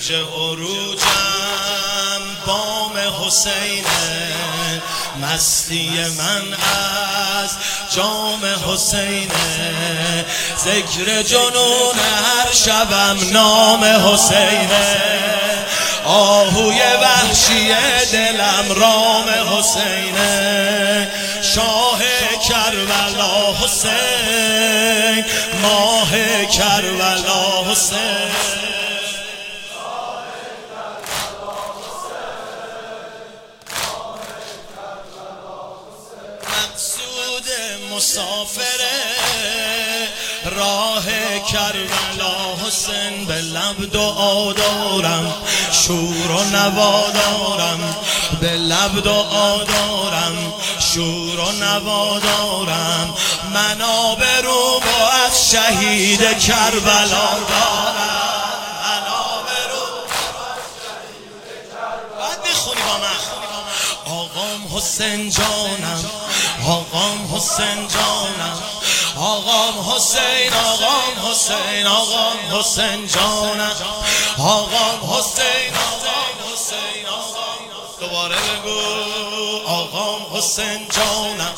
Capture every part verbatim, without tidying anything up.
اوج عروجم بام حسینه، مستی من از جام حسینه، ذکر جنون هر شبم نام حسینه، آهوی وحشی دلم رام حسینه، شاه کربلا حسین، ماه کربلا حسین. مقصود مسافره راه کربلا حسین، به لب دعا دارم شور و نوا دارم، به لب دعا دارم شور و نوا دارم، من آبروم و از شهید کربلا دارم، من آبروم و از شهید کربلا. باید بخونی با من. آقام حسین جانم، آقام حسین جانم، آقام حسین، آقام حسین، آقام حسین جانم، آقام حسین، آقام حسین، آقام. دوباره بگو آقام حسین جانم،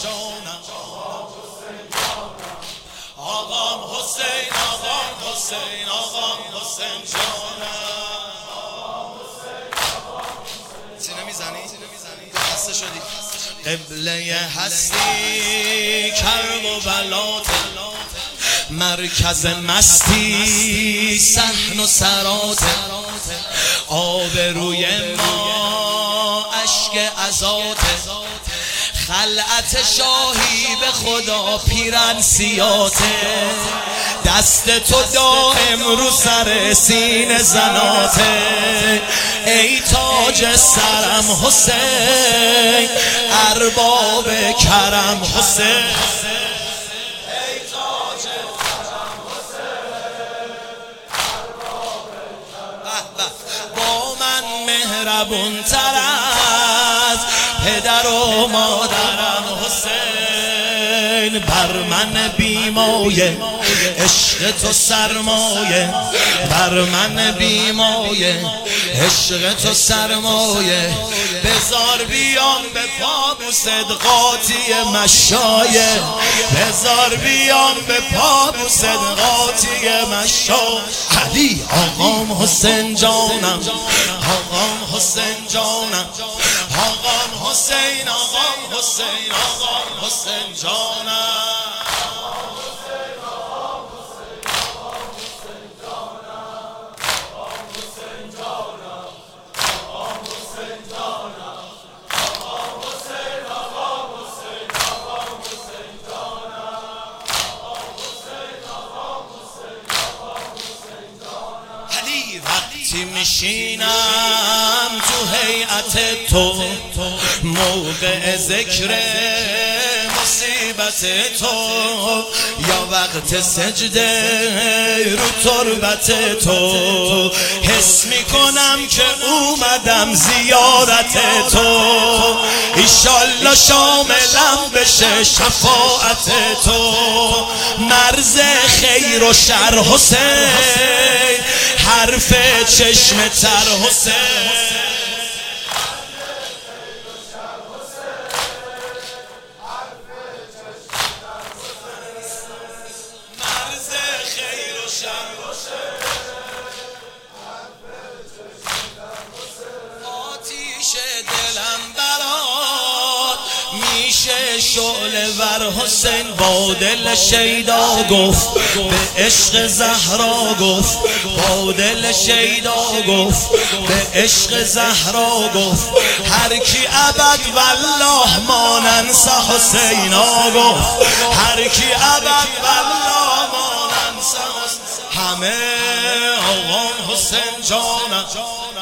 آقام حسین، آقام حسین، آقام حسین جانم. سینه میزنی؟ خسته شدی؟ قبله هستی کرب و بلات، مرکز مستی صحن و سرات، آبروی ما اشک عزات، خلعت شاهی به خدا پیرن سیاته، دست تو دائم رو سر سینه زناته، ای تاج سرم حسین، ارباب کرم حسین، ای تاج سرم حسین، ارباب کرم. با من مهربون تر از پدر و مادرم حسین، بر من بیمایه عشق تو سرمایه، بر من بیمایه عشق تو سرمایه، بزار بیام به پا صدقاتی مشایه، بزار بیام به پا صدقاتی مشایه. علی آقام حسین جانم، آقام حسین جانم، آقام حسین، آقام حسین، آقام حسین جانم. وقتی میشینم تو هیئت تو، موقع ذکر مصیبت تو، یا وقت سجده رو تربت تو، حس میکنم که اومدم زیارت تو، ایشالله شاملم بشه شفاعت تو، مرز خیر و شر حسین، حرف چشم تر حسین، مرز خیر و شر آتیش دلم برات میشه شعله ور حسین، با دل شیدا گفت به عشق زهرا گفت، با دل شیدا گفت به عشق زهرا گفت، هر کی ابد والله ما ننسى حسینا گفت، هر کی ابد والله ما ننسى. همه آقام حسین جانم،